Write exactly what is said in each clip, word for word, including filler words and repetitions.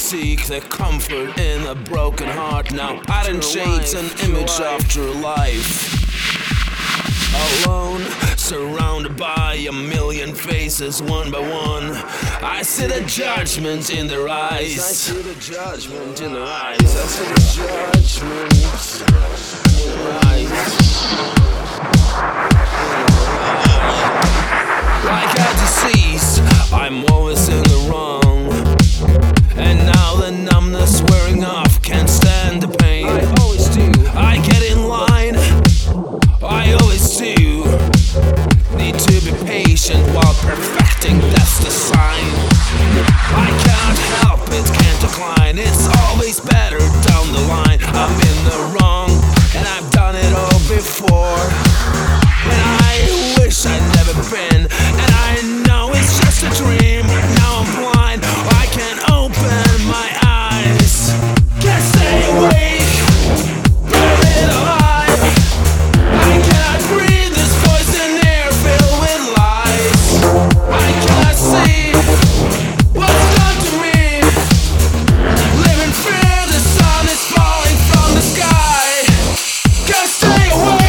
seek the comfort in a broken heart. Now pattern shades an image of true life. Alone, surrounded by a million faces, one by one, I see the judgment in their eyes. I see the judgment in their eyes. I see the judgment in their eyes. Like a disease, I'm always in the wrong, and now the numbness wearing off, can't stand the pain. I always do. I get in line, I always do. Need to be patient while perfecting, that's the sign. I can't help it, can't decline. It's always better down the line. I'm in the wrong, and I've done it all before. And I wish I'd never been, and I know it's just a dream. Now I'm blind, I can't open my eyes. Can't stay awake, buried alive. I cannot breathe this poison air filled with lies. I cannot see what's done to me. Live in fear, the sun is falling from the sky. Can't stay awake.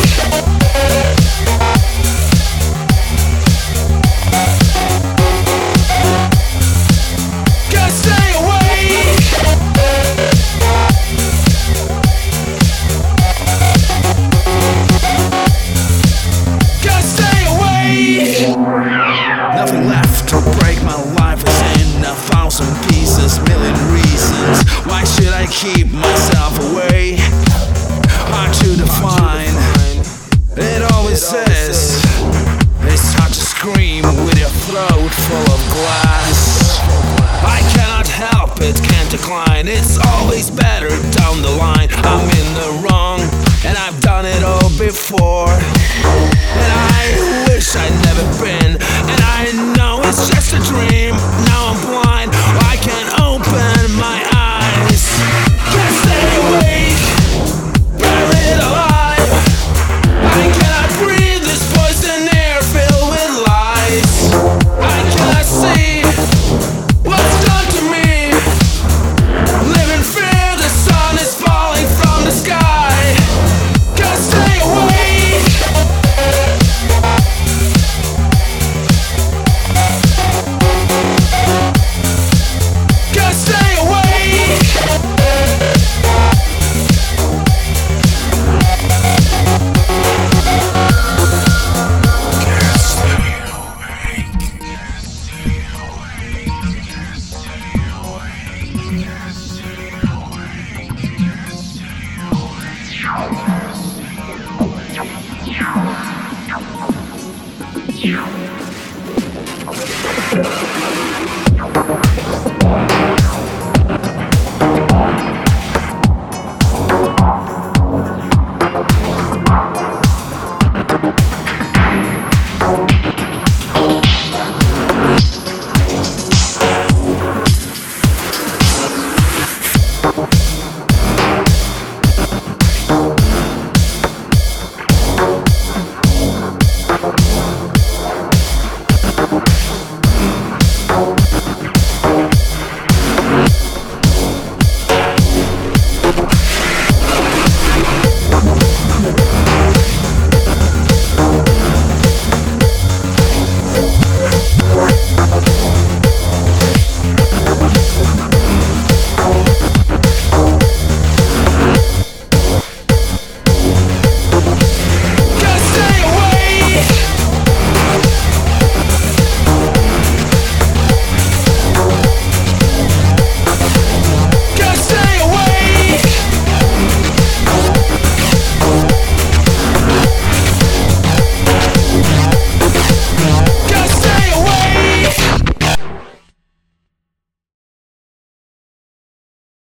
Nothing left to break, my life is in a thousand pieces, million reasons. Why should I keep myself away? Hard to define, it always is. It's hard to scream with your throat full of glass. I cannot help it, can't decline. It's always better down the line. I'm in the wrong, and I've done it all before. And I wish I'd never been, and I know it's just a dream. Now I'm blind, I can't open my eyes. Can't stay awake, buried alive. I cannot breathe this poison air filled with lies. I cannot see what's done to me. Live in fear, the sun is falling from the sky. Can't stay awake.